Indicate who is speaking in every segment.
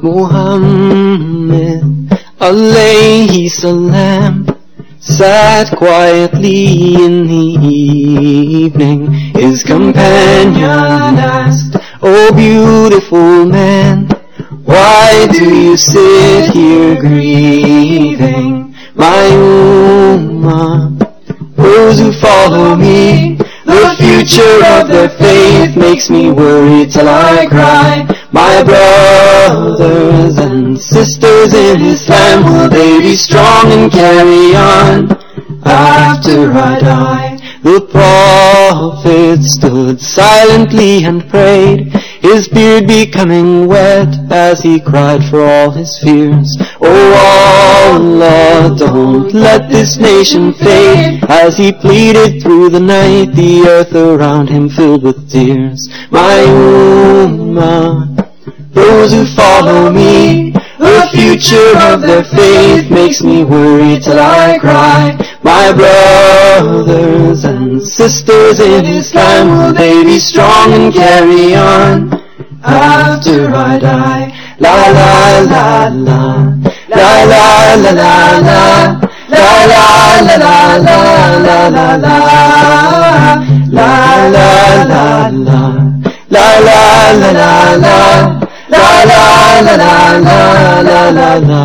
Speaker 1: Muhammad alayhi salam sat quietly in the evening. His companion asked, "O beautiful man, why do you sit here grieving? My ummah, those who follow me, the future of their faith makes me worry till I cry. My brothers and sisters in Islam, will they be strong and carry on after I die?" The Prophet stood silently and prayed, his beard becoming wet as he cried for all his fears. "Oh Allah, don't let this nation fade," as he pleaded through the night, the earth around him filled with tears. "My ummah, those who follow me, the future of their faith makes me worry till I cry. My brothers and sisters in Islam, will they be strong and carry on after I die?" La la la la, la la la la la, la la la la la la la la, la la la la, la la la la la, la la la la la la la.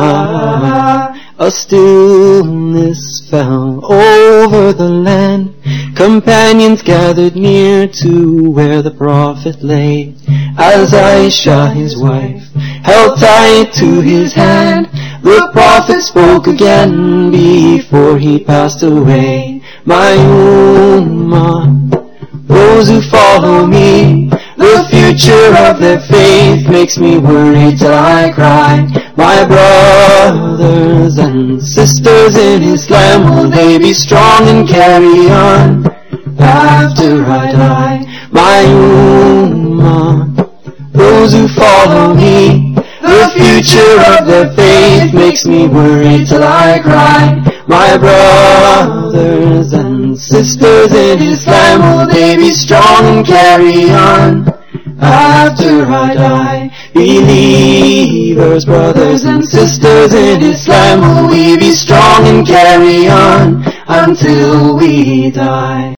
Speaker 1: A stillness fell over the land. Companions gathered near to where the Prophet lay, as Aisha, his wife, held tight to his hand. The Prophet spoke again before he passed away. "My ummah, those who follow me, the future of their faith makes me worry till I cry. My brothers and sisters in Islam, will they be strong and carry on after I die? My ummah, those who follow me, the future of their faith makes me worry till I cry. My brothers and sisters in Islam, will they be strong and carry on after I die? Believers, brothers and sisters in Islam, will we be strong and carry on until we die?